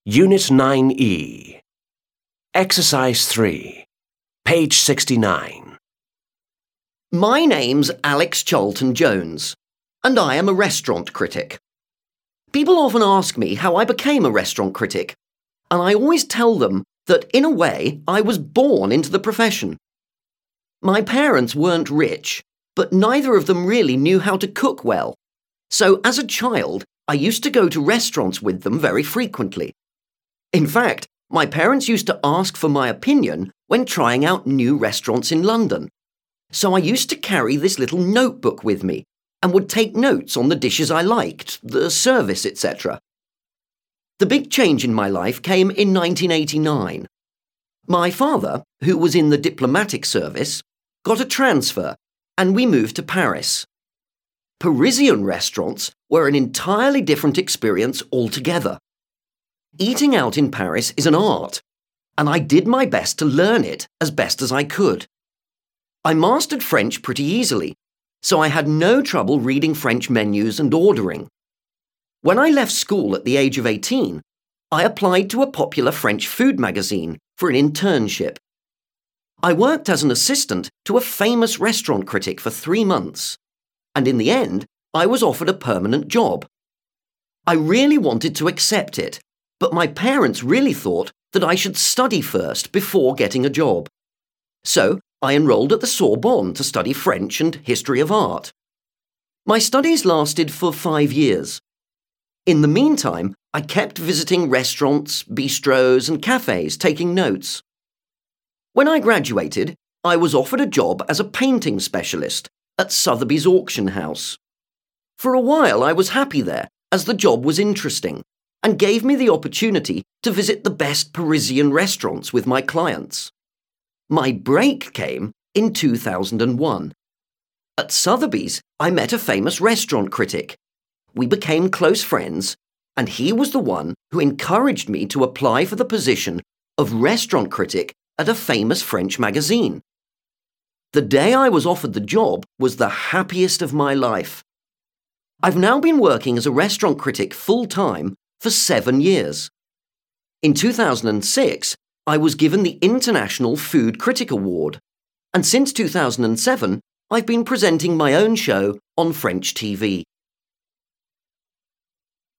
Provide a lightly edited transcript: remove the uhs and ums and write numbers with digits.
Unit 9E. Exercise 3. Page 69. My name's Alex Charlton Jones, and I am a restaurant critic. People often ask me how I became a restaurant critic, and I always tell them that, in a way, I was born into the profession. My parents weren't rich, but neither of them really knew how to cook well. So, as a child, I used to go to restaurants with them very frequently. In fact, my parents used to ask for my opinion when trying out new restaurants in London. So I used to carry this little notebook with me and would take notes on the dishes I liked, the service, etc. The big change in my life came in 1989. My father, who was in the diplomatic service, got a transfer and we moved to Paris. Parisian restaurants were an entirely different experience altogether. Eating out in Paris is an art, and I did my best to learn it as best as I could. I mastered French pretty easily, so I had no trouble reading French menus and ordering. When I left school at the age of 18, I applied to a popular French food magazine for an internship. I worked as an assistant to a famous restaurant critic for 3 months, and in the end, I was offered a permanent job. I really wanted to accept it, but my parents really thought that I should study first before getting a job. So, I enrolled at the Sorbonne to study French and history of art. My studies lasted for 5 years. In the meantime, I kept visiting restaurants, bistros and cafes taking notes. When I graduated, I was offered a job as a painting specialist at Sotheby's auction house. For a while I was happy there, as the job was interesting and gave me the opportunity to visit the best Parisian restaurants with my clients. My break came in 2001. At Sotheby's, I met a famous restaurant critic. We became close friends, and he was the one who encouraged me to apply for the position of restaurant critic at a famous French magazine. The day I was offered the job was the happiest of my life. I've now been working as a restaurant critic full-time for 7 years. In 2006, I was given the International Food Critic Award, and since 2007, I've been presenting my own show on French TV.